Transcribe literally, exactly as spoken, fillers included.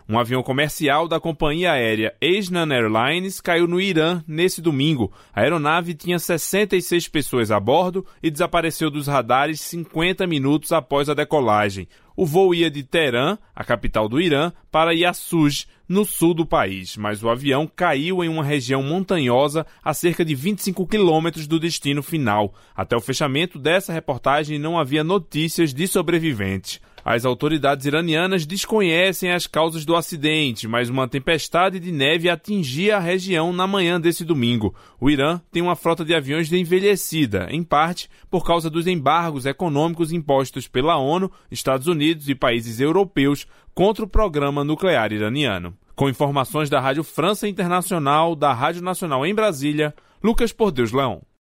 Um avião comercial da companhia aérea Asiana Airlines caiu no Irã nesse domingo. A aeronave tinha sessenta e seis pessoas a bordo e desapareceu dos radares cinquenta minutos após a decolagem. O voo ia de Teherã, a capital do Irã, para Yassuj, no sul do país, mas o avião caiu em uma região montanhosa a cerca de vinte e cinco quilômetros do destino final. Até o fechamento dessa reportagem não havia notícias de sobreviventes. As autoridades iranianas desconhecem as causas do acidente, mas uma tempestade de neve atingia a região na manhã desse domingo. O Irã tem uma frota de aviões envelhecida, em parte por causa dos embargos econômicos impostos pela ONU, Estados Unidos e países europeus contra o programa nuclear iraniano. Com informações da Rádio França Internacional, da Rádio Nacional em Brasília, Lucas Por Deus Leão.